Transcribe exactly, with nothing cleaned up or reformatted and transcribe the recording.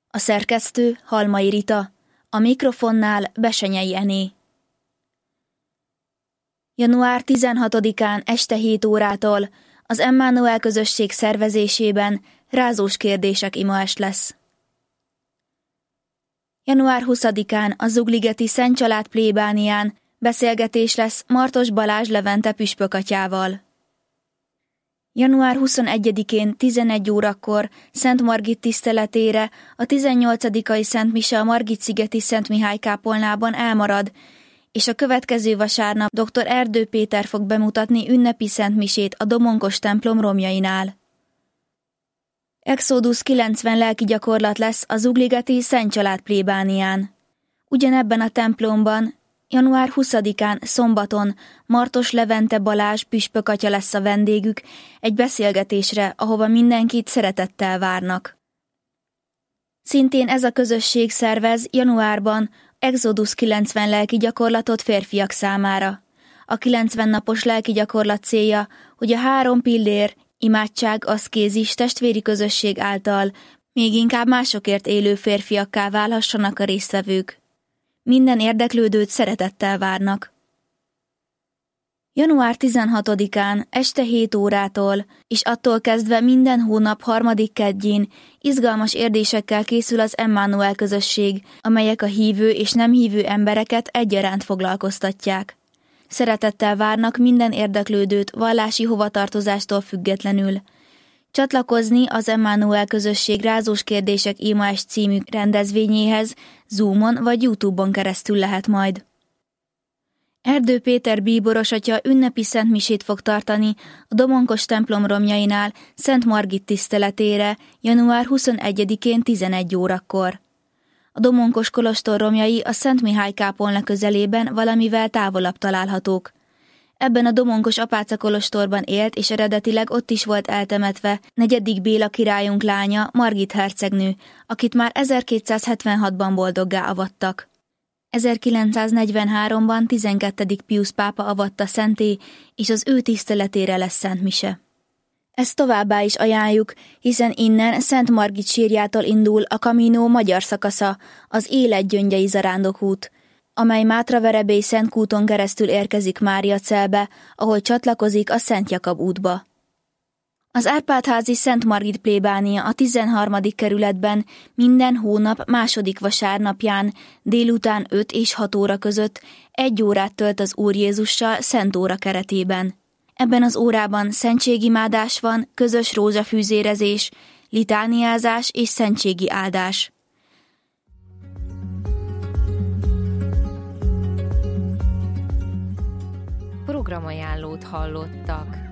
A szerkesztő Halmai Rita, a mikrofonnál Besenyei Ené. január tizenhatodikán este hét órától az Emmanuel közösség szervezésében rázós kérdések imaest lesz. január huszadikán a Zugligeti Szent Család plébánián beszélgetés lesz Martos Balázs Levente püspökatyával. január huszonegyedikén tizenegy órakor Szent Margit tiszteletére a tizennyolcadikai Szent Mise a Margit-szigeti Szent Mihály kápolnában elmarad, és a következő vasárnap dr. Erdő Péter fog bemutatni ünnepi Szent Misét a Domonkos templom romjainál. Exodus kilencven lelki gyakorlat lesz a Zugligeti Szent Család plébánián. Ugyanebben a templomban január huszadikán szombaton Martos Levente Balázs püspökatya lesz a vendégük egy beszélgetésre, ahova mindenkit szeretettel várnak. Szintén ez a közösség szervez januárban Exodus kilencven lelki gyakorlatot férfiak számára. A kilencven napos lelki gyakorlat célja, hogy a három pillér, imádság, aszkézis, testvéri közösség által még inkább másokért élő férfiakká válhassanak a résztvevők. Minden érdeklődőt szeretettel várnak. január tizenhatodikán este hét órától, és attól kezdve minden hónap harmadik keddjén izgalmas érdésekkel készül az Emmanuel közösség, amelyek a hívő és nem hívő embereket egyaránt foglalkoztatják. Szeretettel várnak minden érdeklődőt vallási hovatartozástól függetlenül. Csatlakozni az Emmanuel közösség rázós kérdések imaest című rendezvényéhez Zoomon vagy YouTube-on keresztül lehet majd. Erdő Péter bíboros atya ünnepi szentmisét fog tartani a Domonkos templom romjainál Szent Margit tiszteletére január huszonegyedikén tizenegy órakor. A Domonkos kolostor romjai a Szent Mihály kápolna közelében valamivel távolabb találhatók. Ebben a Domonkos apáca kolostorban élt, és eredetileg ott is volt eltemetve negyedik Béla királyunk lánya, Margit hercegnő, akit már ezerkétszázhetvenhatban boldoggá avattak. ezerkilencszáznegyvenháromban tizenkettedik Piusz pápa avatta szenté, és az ő tiszteletére lesz Szent Mise. Ezt továbbá is ajánljuk, hiszen innen Szent Margit sírjától indul a Camino magyar szakasza, az Élet gyöngyei zarándokút, amely Mátraverebély Szentkúton keresztül érkezik Máriacelbe, ahol csatlakozik a Szent Jakab útba. Az Árpád-házi Szent Margit plébánia a tizenharmadik kerületben minden hónap második vasárnapján délután öt és hat óra között egy órát tölt az Úr Jézussal Szent Óra keretében. Ebben az órában szentségimádás van, közös rózsafűzérezés, litániázás és szentségi áldás. Programajánlót hallottak.